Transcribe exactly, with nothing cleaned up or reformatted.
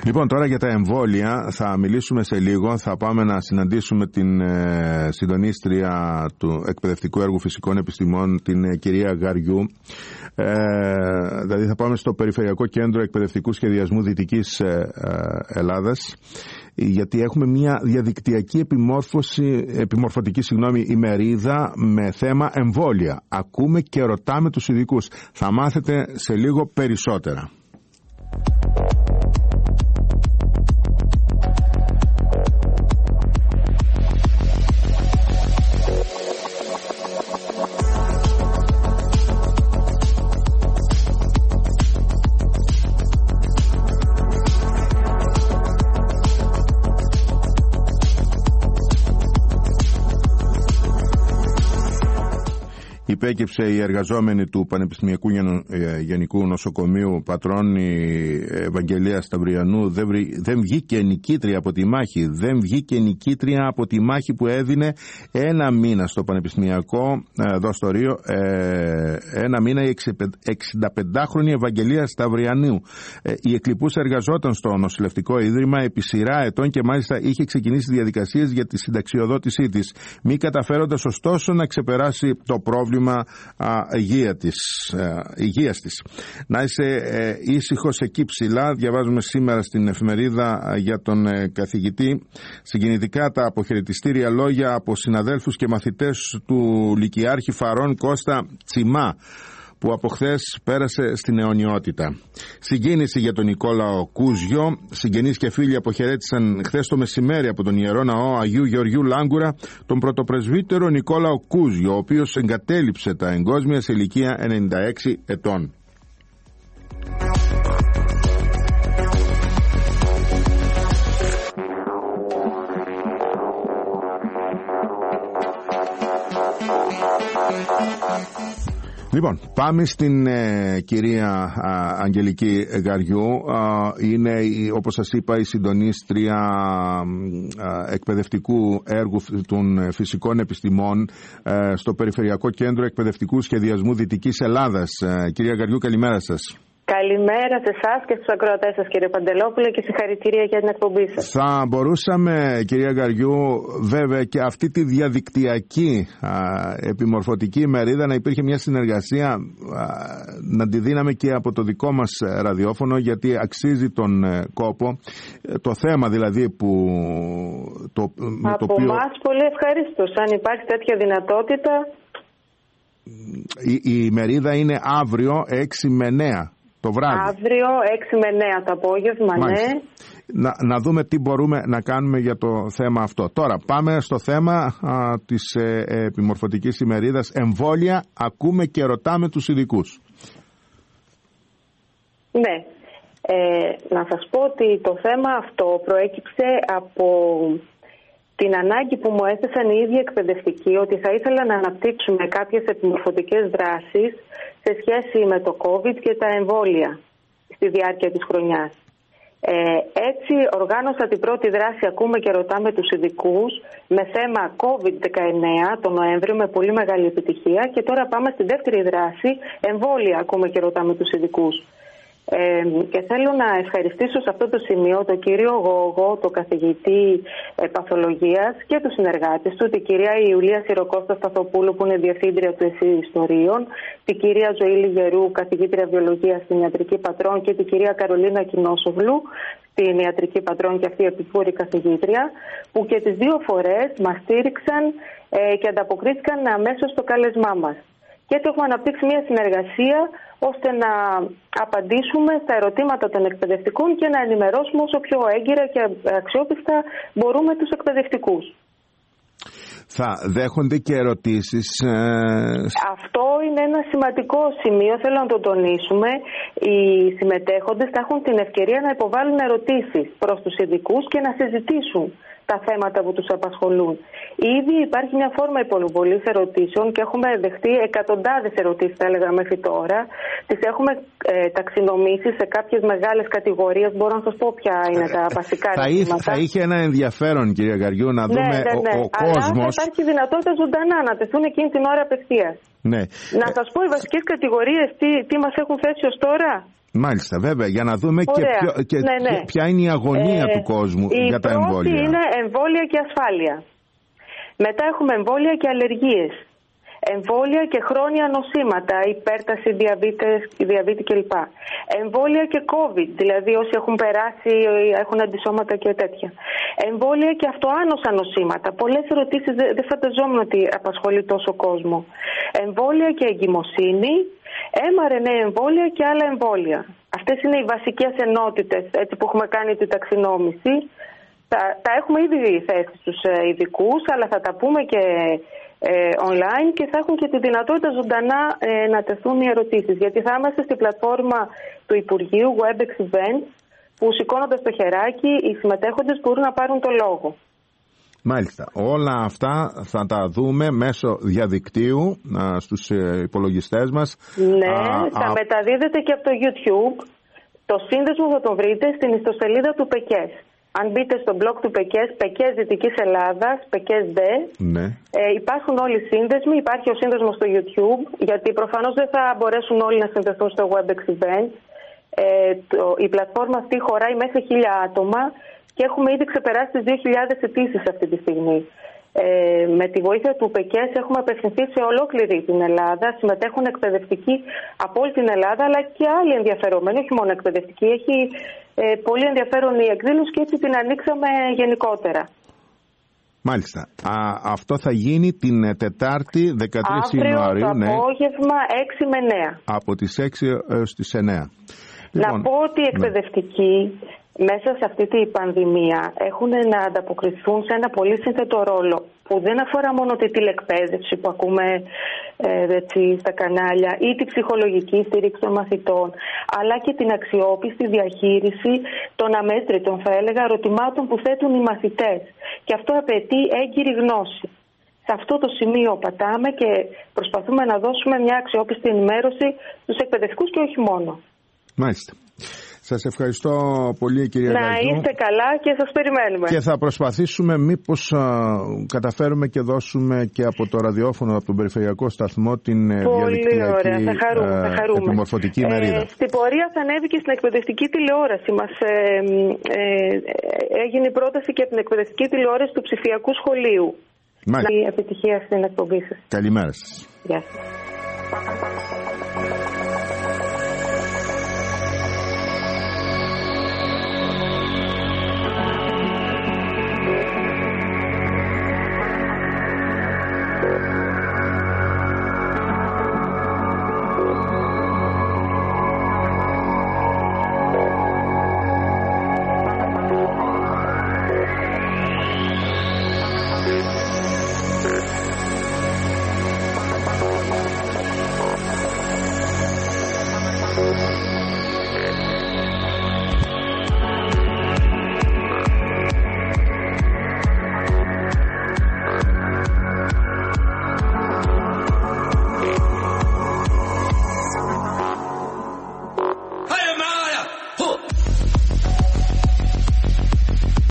Λοιπόν, τώρα για τα εμβόλια θα μιλήσουμε σε λίγο. Θα πάμε να συναντήσουμε την ε, συντονίστρια του Εκπαιδευτικού Έργου Φυσικών Επιστημών, την ε, κυρία Γαριού. Ε, δηλαδή θα πάμε στο Περιφερειακό Κέντρο Εκπαιδευτικού Σχεδιασμού Δυτικής ε, ε, Ελλάδας, γιατί έχουμε μια διαδικτυακή επιμόρφωση, επιμορφωτική συγγνώμη, ημερίδα με θέμα εμβόλια. Ακούμε και ρωτάμε τους ειδικούς. Θα μάθετε σε λίγο περισσότερα. Υπέκυψε η εργαζόμενη του Πανεπιστημιακού Γενικού Νοσοκομείου Πατρών, η Ευαγγελία Σταυριανού, δεν, βρει, δεν βγήκε νικήτρια από τη μάχη. Δεν βγήκε νικήτρια από τη μάχη που έδινε ένα μήνα στο Πανεπιστημιακό, εδώ στο Ρίο, ένα μήνα η εξηνταπεντάχρονη Ευαγγελία Σταυριανού. Η εκλειπούσα εργαζόταν στο νοσηλευτικό ίδρυμα επί σειρά ετών και μάλιστα είχε ξεκινήσει διαδικασίες για τη συνταξιοδότησή της, μη καταφέροντας ωστόσο να ξεπεράσει το πρόβλημα υγεία της, υγείας της. Να είσαι ε, ήσυχος εκεί ψηλά. Διαβάζουμε σήμερα στην εφημερίδα για τον ε, καθηγητή συγκινητικά τα αποχαιρετιστήρια λόγια από συναδέλφους και μαθητές του Λυκειάρχη Φαρών Κώστα Τσιμά, που από χθες πέρασε στην αιωνιότητα. Συγκίνηση για τον Νικόλαο Κούζιο. Συγγενείς και φίλοι αποχαιρέτησαν χθες το μεσημέρι από τον Ιερό Ναό Αγίου Γεωργίου Λάγκουρα τον πρωτοπρεσβύτερο Νικόλαο Κούζιο, ο οποίος εγκατέλειψε τα εγκόσμια σε ηλικία ενενήντα έξι ετών. Λοιπόν, πάμε στην ε, κυρία α, Αγγελική Γαριού. Α, είναι, όπως σας είπα, η συντονίστρια α, εκπαιδευτικού έργου των φυσικών επιστημών α, στο Περιφερειακό Κέντρο Εκπαιδευτικού Σχεδιασμού Δυτικής Ελλάδας. Α, κυρία Γαριού, καλημέρα σας. Καλημέρα σε εσάς και στους ακροατές σας, κύριε Παντελόπουλε, και συγχαρητήρια για την εκπομπή σας. Θα μπορούσαμε, κυρία Γαριού, βέβαια και αυτή τη διαδικτυακή α, επιμορφωτική ημερίδα να υπήρχε μια συνεργασία, α, να τη δίναμε και από το δικό μας ραδιόφωνο, γιατί αξίζει τον ε, κόπο. Το θέμα δηλαδή που... Το, από το οποίο... εμάς πολύ ευχαρίστως, αν υπάρχει τέτοια δυνατότητα. Η, η ημερίδα είναι αύριο έξι με εννέα. Το βράδυ. Αύριο έξι με εννέα το απόγευμα, ναι. Να, να δούμε τι μπορούμε να κάνουμε για το θέμα αυτό. Τώρα πάμε στο θέμα α, της ε, ε, επιμορφωτικής ημερίδας εμβόλια. Ακούμε και ρωτάμε τους ειδικούς. Ναι. Ε, να σας πω ότι το θέμα αυτό προέκυψε από την ανάγκη που μου έθεσαν οι ίδιοι εκπαιδευτικοί, ότι θα ήθελα να αναπτύξουμε κάποιες επιμορφωτικές δράσεις σε σχέση με το COVID και τα εμβόλια στη διάρκεια της χρονιάς. Ε, έτσι οργάνωσα την πρώτη δράση «Ακούμε και ρωτάμε τους ειδικούς» με θέμα κόβιντ δεκαεννέα τον Νοέμβριο με πολύ μεγάλη επιτυχία, και τώρα πάμε στη δεύτερη δράση «Εμβόλια, ακούμε και ρωτάμε τους ειδικούς». Ε, και θέλω να ευχαριστήσω σε αυτό το σημείο τον κύριο Γόγο, τον καθηγητή ε, παθολογίας, και τους συνεργάτες του, την κυρία Ιουλία Σιροκώστα Σταθοπούλου, που είναι διευθύντρια του ΕΣΥ Ιστορίων, την κυρία Ζωήλη Γερού, καθηγήτρια βιολογίας στην Ιατρική Πατρών, και την κυρία Καρολίνα Κινόσογλου στην Ιατρική Πατρών, και αυτή επικούρη καθηγήτρια, που και τις δύο φορές μας στήριξαν ε, και ανταποκρίθηκαν αμέσως στο κάλεσμά μας. Και έτσι έχουμε αναπτύξει μια συνεργασία ώστε να απαντήσουμε στα ερωτήματα των εκπαιδευτικών και να ενημερώσουμε όσο πιο έγκυρα και αξιόπιστα μπορούμε τους εκπαιδευτικούς. Θα δέχονται και ερωτήσεις. Ε... Αυτό είναι ένα σημαντικό σημείο, θέλω να το τονίσουμε. Οι συμμετέχοντες θα έχουν την ευκαιρία να υποβάλουν ερωτήσεις προς τους ειδικούς και να συζητήσουν τα θέματα που τους απασχολούν. Ήδη υπάρχει μια φόρμα υποβολής ερωτήσεων και έχουμε δεχτεί εκατοντάδες ερωτήσεις, θα έλεγα, μέχρι τώρα. Τις έχουμε ε, ταξινομήσει σε κάποιες μεγάλες κατηγορίες. Μπορώ να σας πω ποια είναι τα βασικά ερωτήματα. Θα είχε ένα ενδιαφέρον, κυρία Γαριού, να δούμε ναι, ναι, ναι. ο, ο Αλλά κόσμος. θα υπάρχει δυνατότητα ζωντανά να τεθούν εκείνη την ώρα απευθείας. Ναι. Να σας πω οι βασικές κατηγορίες τι, τι μας έχουν θέσει ως τώρα. Μάλιστα, βέβαια, για να δούμε και, ποιο, και ναι, ναι. ποια είναι η αγωνία ε, του κόσμου για τα εμβόλια. Η πρώτη είναι εμβόλια και ασφάλεια. Μετά έχουμε εμβόλια και αλλεργίες. Εμβόλια και χρόνια νοσήματα, υπέρταση, διαβήτη κλπ. Εμβόλια και COVID, δηλαδή όσοι έχουν περάσει, έχουν αντισώματα και τέτοια. Εμβόλια και αυτοάνοσα νοσήματα. Πολλές ερωτήσεις, δεν φανταζόμουν ότι απασχολεί τόσο κόσμο. Εμβόλια και εγκυμοσύνη, εμ αρ εν έι εμβόλια και άλλα εμβόλια. Αυτές είναι οι βασικές ενότητες, έτσι που έχουμε κάνει τη ταξινόμηση. Τα, τα έχουμε ήδη θέσει στους ειδικούς, αλλά θα τα πούμε και ε, online και θα έχουν και τη δυνατότητα ζωντανά ε, να τεθούν οι ερωτήσεις. Γιατί θα είμαστε στην πλατφόρμα του Υπουργείου WebEx Events, που σηκώνοντας το χεράκι οι συμμετέχοντες μπορούν να πάρουν το λόγο. Μάλιστα. Όλα αυτά θα τα δούμε μέσω διαδικτύου α, στους υπολογιστές μας. Ναι, α, θα α... μεταδίδεται και από το YouTube. Το σύνδεσμο θα το βρείτε στην ιστοσελίδα του ΠΕΚΕΣ. Αν μπείτε στο blog του ΠΕΚΕΣ, ΠΕΚΕΣ Δυτικής Ελλάδας, ΠΕΚΕΣ ΔΕ, ναι. ε, υπάρχουν όλοι οι σύνδεσμοι, υπάρχει ο σύνδεσμος στο YouTube, γιατί προφανώς δεν θα μπορέσουν όλοι να συνδεθούν στο WebEx Event. Ε, το, η πλατφόρμα αυτή χωράει μέχρι χίλια άτομα και έχουμε ήδη ξεπεράσει τις δύο χιλιάδες αιτήσεις αυτή τη στιγμή. Ε, με τη βοήθεια του ΠΕΚΕΣ έχουμε απευθυνθεί σε ολόκληρη την Ελλάδα. Συμμετέχουν εκπαιδευτικοί από όλη την Ελλάδα, αλλά και άλλοι ενδιαφερόμενοι, όχι μόνο εκπαιδευτικοί. Έχει ε, πολύ ενδιαφέρον η εκδήλωση και έτσι την ανοίξαμε γενικότερα. Μάλιστα. Α, αυτό θα γίνει την Τετάρτη δεκατρείς Ιανουαρίου. Αύριο το ναι. απόγευμα έξι με εννέα. Από τις έξι έως τις εννέα. Να λοιπόν, πω ότι οι εκπαιδευτικοί ναι. μέσα σε αυτή την πανδημία έχουν να ανταποκριθούν σε ένα πολύ σύνθετο ρόλο που δεν αφορά μόνο τη τηλεκπαίδευση που ακούμε ε, έτσι, στα κανάλια ή τη ψυχολογική στήριξη των μαθητών, αλλά και την αξιόπιστη διαχείριση των αμέτρητων, θα έλεγα, ερωτημάτων που θέτουν οι μαθητές. Και αυτό απαιτεί έγκυρη γνώση. Σε αυτό το σημείο πατάμε και προσπαθούμε να δώσουμε μια αξιόπιστη ενημέρωση στους εκπαιδευτικούς και όχι μόνο. Μάλιστα. Σας ευχαριστώ πολύ, κυρία Να Γαϊδού. είστε καλά και σας περιμένουμε. Και θα προσπαθήσουμε μήπως α, καταφέρουμε και δώσουμε και από το ραδιόφωνο, από τον περιφερειακό σταθμό, την πολύ διαδικτυακή ωραία. Θα χαρούμε, θα χαρούμε. επιμορφωτική ε, μερίδα. Στην πορεία θα ανέβει και στην εκπαιδευτική τηλεόραση. Μας ε, ε, έγινε η πρόταση και από την εκπαιδευτική τηλεόραση του ψηφιακού σχολείου. Μάλιστα. Η επιτυχία στην εκπομπή σας. Καλημέρα σας. Γεια σας.